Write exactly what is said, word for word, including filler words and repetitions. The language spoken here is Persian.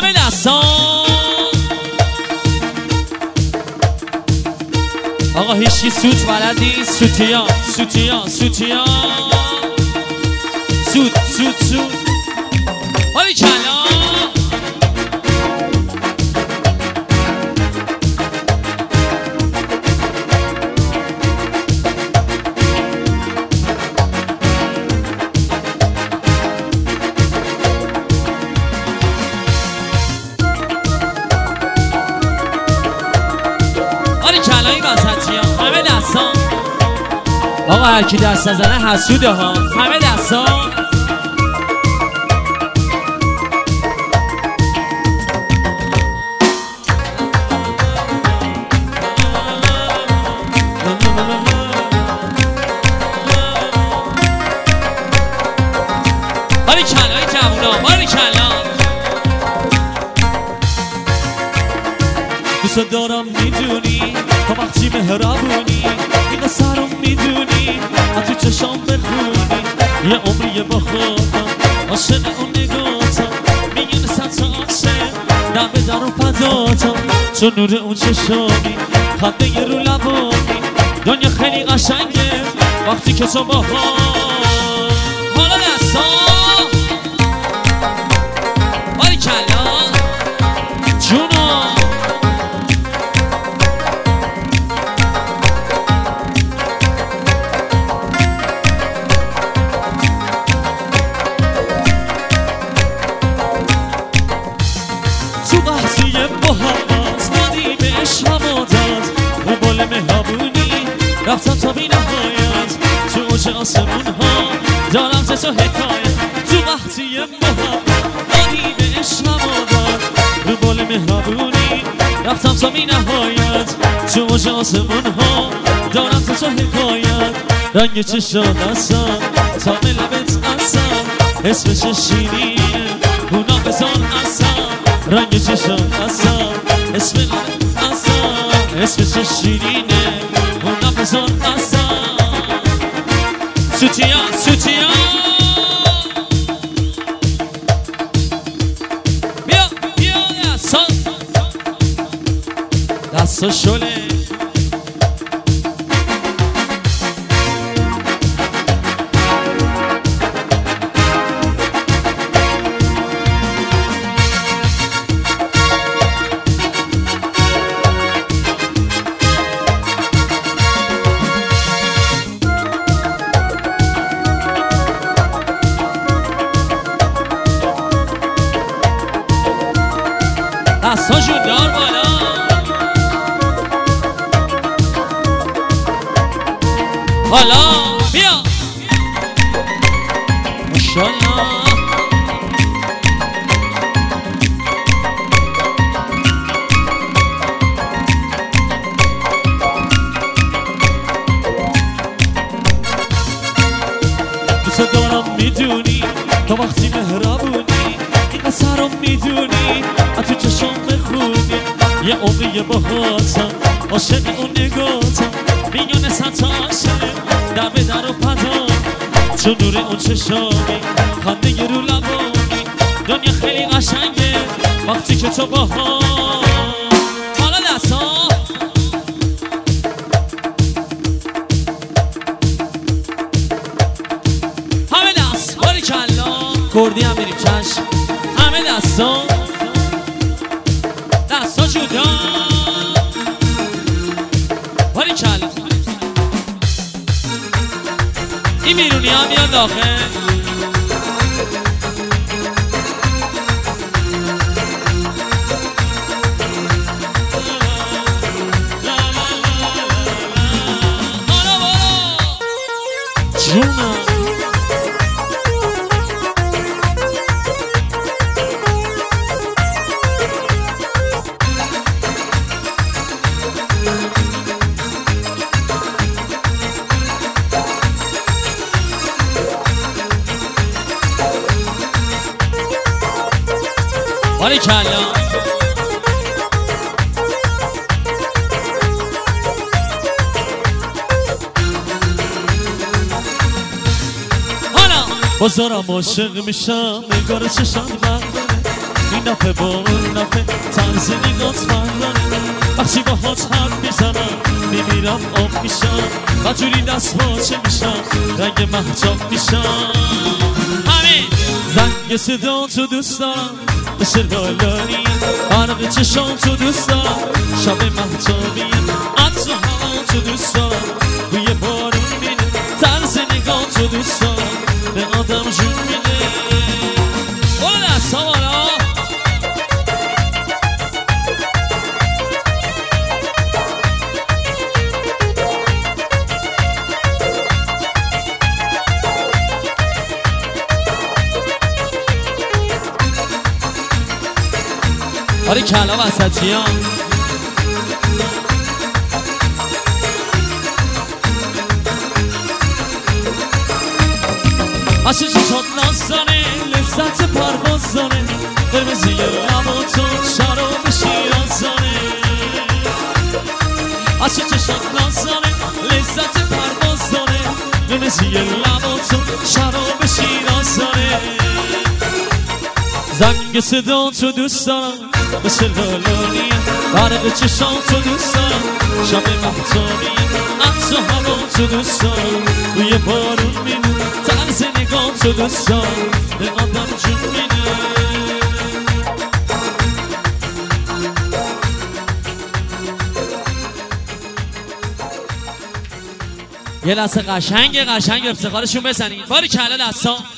همه دستان. آقا هیچی سوت بلد نیست. سوتیان سوتیان سوتیان سوت سوت سوت حالی کلا. آقا هرکی دست نزنه حسوده ها. همه دستان. باری کلا های جوونا باری کلا. دوست دارم میدونی تا وقتی مهربونی این سرم میدونی از تو چشام بخونی یه عمریه با خودم عاشق اون نگاتم میگن صد تا عاشق دم در و پداتم چون نور اون چشامی خنده یه رو لبانی دنیا خیلی قشنگه وقتی که تو با هم. حالا دستا باری کلا جونا. رفتم تا بی نهایت تو اوج آسمون ها دارم ز تو حکایت. تو وقتی محبت دادی به عشق نمادت رو بال مهربونی رفتم تا بی نهایت تو اوج آسمون ها دارم ز تو حکایت. رنگ چشات اصلا تا لبت اصلا اسمش شیرینه اونا بزن اصلا. رنگ چشات اصلا اسم لبت اصلا اسمش شیرینه اونا بزن اصلا. سوتیان سوتیان بیا بیا دستا دستا شله. دستا جون دار بالا. حالا بیا ماشالله. دوست دارم میدونی تا وقتی مهربونی این سرم میدونی از تو چشم بخونی یه عمریه با خواستم عاشق اون نگاتم میگن صد تا عاشق دم در و پدام چون نور اون چشامی خنده یه رو لبانی دنیا خیلی قشنگه وقتی که تو با هم. حالا دستا همه دست باری کلا. کردی هم بریم چشم. همه دستا دستا جدا باری کلا. این بیرونی ها میاد داخل. جونا باری کلا. حالا بازارم عاشق میشم نگار چشم برداره این دفعه با اون دفعه طرز نگات فرقانه وقتی با هات حرف میزنم میمیرم آب میشم و جوری دست باچه میشم رنگ محجاب میشم همین زنگ صدا تو دوست دارم مثل لالایی برق چشام تو دوست دارم شب محجابیه عطر هوا تو دوست دارم بوی بارون میده طرز نگاه تو دوست دارم به آدم جون میده برو دست ها بالا آره کلا وسطی ها عشق چشات نازانه لذت پرواز داره قرمزی لبا تو شراب شیرازانه عشق چشات نازانه لذت پرواز داره قرمزی لبا تو شراب شیرازانه زنگ صدا تو دوست دارم مثل لالانیه برق چشام تو دوست دارم شب محتابیه عطر هوا تو دوست دارم روی بارون میمونه طرز نگاه تو دوست دارم به آدم جون میده یه لحظه قشنگ قشنگ افتخارشون بزنید باری کلا دستا